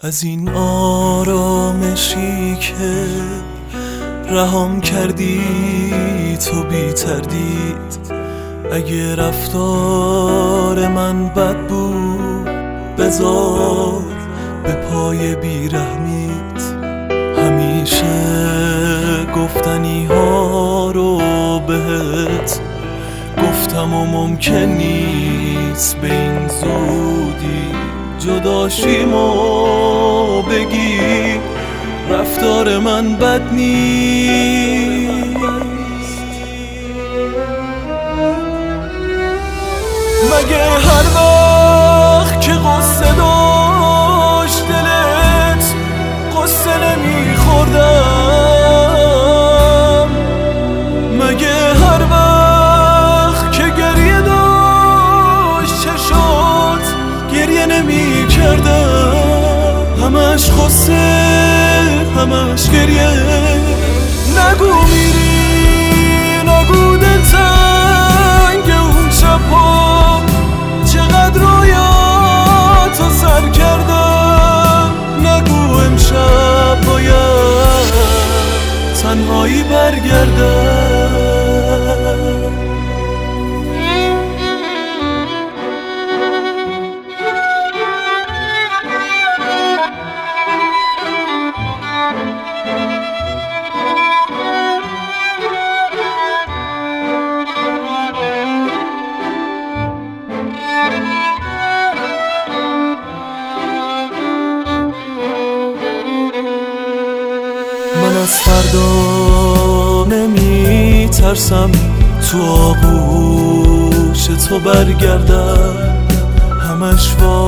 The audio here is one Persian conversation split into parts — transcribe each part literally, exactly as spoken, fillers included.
از این آرامشی که رهام کردی تو بی تردید. اگه رفتار من بد بود بذار به پای بیرحمیت. همیشه گفتنی ها رو بهت گفتم و ممکن نیست به این زودی جداشیمو بگی. رفتار من بد نیست، مگه هر وقت که غصه داشت دلت غصه نمیخوردم؟ مگه هر وقت که گریه داشت چشات گریه نمی کردم؟ همش غصه همش گریه. نگو میری نگو دلتنگ اون شبها چقدر رویاتو سر کردم. نگو امشب باید تنهایی برگردم. من از فردا نمی ترسم تو آغوش تو برگردم. همش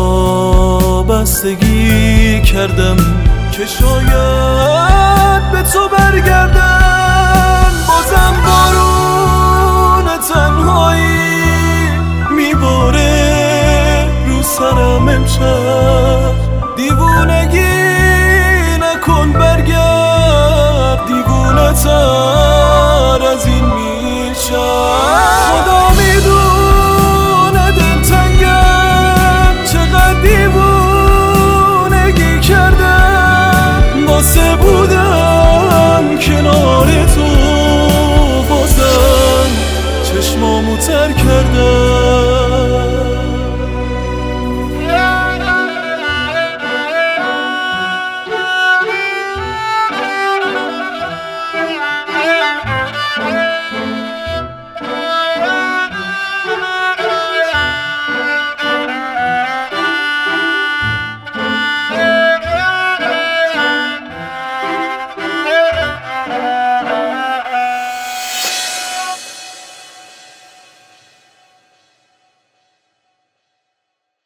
وابستگی کردم که شاید به تو برگردم. بازم بارون تنهایی میباره رو سرم امشب. دیوونگی نکن برگرد، دیوونه تر از این میشم.